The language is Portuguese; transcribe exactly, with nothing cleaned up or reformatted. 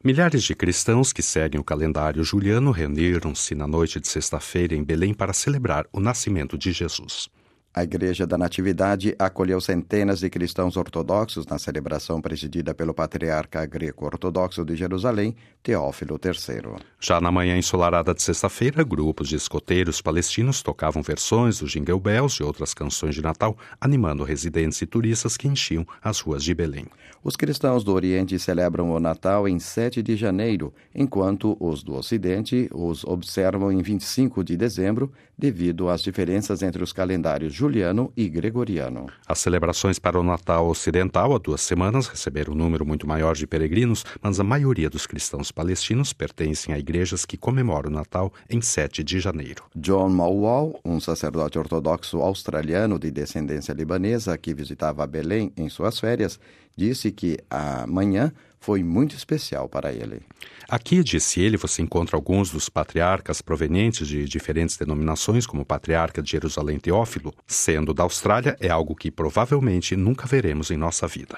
Milhares de cristãos que seguem o calendário juliano reuniram-se na noite de sexta-feira em Belém para celebrar o nascimento de Jesus. A Igreja da Natividade acolheu centenas de cristãos ortodoxos na celebração presidida pelo patriarca greco-ortodoxo de Jerusalém, Teófilo terceiro. Já na manhã ensolarada de sexta-feira, grupos de escoteiros palestinos tocavam versões do Jingle Bells e outras canções de Natal, animando residentes e turistas que enchiam as ruas de Belém. Os cristãos do Oriente celebram o Natal em sete de janeiro, enquanto os do Ocidente os observam em vinte e cinco de dezembro, devido às diferenças entre os calendários juliano e gregoriano. As celebrações para o Natal ocidental há duas semanas receberam um número muito maior de peregrinos, mas a maioria dos cristãos palestinos pertencem a igrejas que comemoram o Natal em sete de janeiro. John Mawal, um sacerdote ortodoxo australiano de descendência libanesa que visitava Belém em suas férias, disse que a manhã foi muito especial para ele. Aqui, disse ele, você encontra alguns dos patriarcas provenientes de diferentes denominações, como o patriarca de Jerusalém Teófilo. Sendo da Austrália, é algo que provavelmente nunca veremos em nossa vida.